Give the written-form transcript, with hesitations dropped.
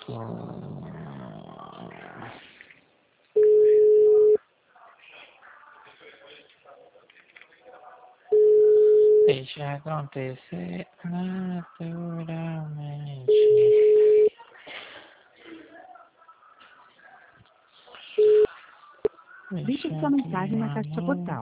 Deixa acontecer naturalmente. Deixe sua mensagem na caixa postal.